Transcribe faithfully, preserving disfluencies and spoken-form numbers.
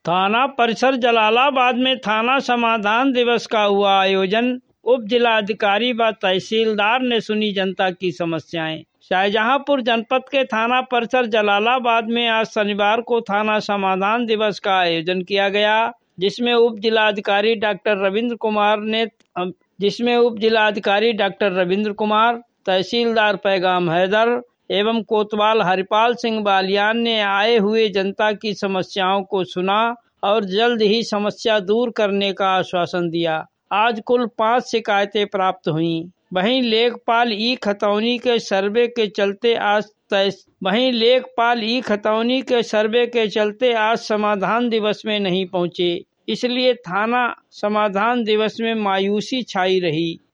थाना परिसर जलालाबाद में थाना समाधान दिवस का हुआ आयोजन। उप जिलाधिकारी व तहसीलदार ने सुनी जनता की समस्याएं। शाहजहांपुर जनपद के थाना परिसर जलालाबाद में आज शनिवार को थाना समाधान दिवस का आयोजन किया गया, जिसमें उप जिलाधिकारी डॉक्टर रविंद्र कुमार ने जिसमें उप जिलाधिकारी डॉक्टर रविंद्र कुमार, तहसीलदार पैगाम हैदर एवं कोतवाल हरिपाल सिंह बालियान ने आए हुए जनता की समस्याओं को सुना और जल्द ही समस्या दूर करने का आश्वासन दिया। आज कुल पाँच शिकायतें प्राप्त हुईं। वहीं लेखपाल ई खतौनी के सर्वे के चलते आज वहीं लेखपाल ई खतौनी के सर्वे के चलते आज समाधान दिवस में नहीं पहुंचे, इसलिए थाना समाधान दिवस में मायूसी छाई रही।